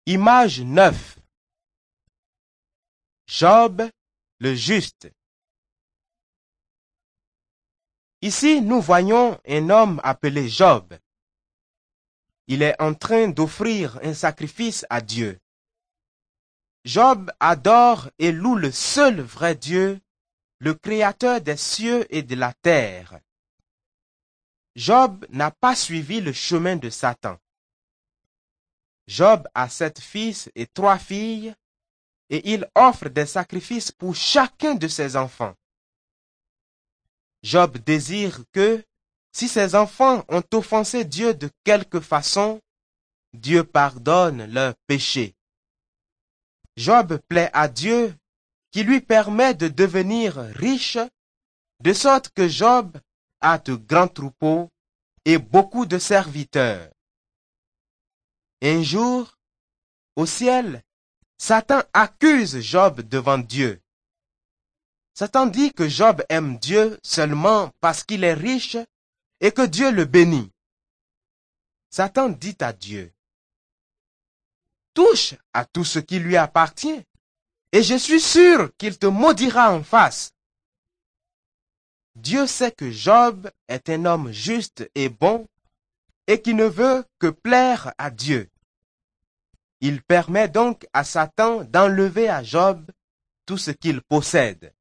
Image 9. Job, le juste. Ici, nous voyons un homme appelé Job. Il est en train d'offrir un sacrifice à Dieu. Job adore et loue le seul vrai Dieu, le Créateur des cieux et de la terre. Job n'a pas suivi le chemin de Satan. Job a 7 fils et 3 filles, et il offre des sacrifices pour chacun de ses enfants. Job désire que, si ses enfants ont offensé Dieu de quelque façon, Dieu pardonne leurs péchés. Job plaît à Dieu qui lui permet de devenir riche, de sorte que Job a de grands troupeaux et beaucoup de serviteurs. Un jour, au ciel, Satan accuse Job devant Dieu. Satan dit que Job aime Dieu seulement parce qu'il est riche et que Dieu le bénit. Satan dit à Dieu: touche à tout ce qui lui appartient, et je suis sûr qu'il te maudira en face. Dieu sait que Job est un homme juste et bon, et qui ne veut que plaire à Dieu. Il permet donc à Satan d'enlever à Job tout ce qu'il possède.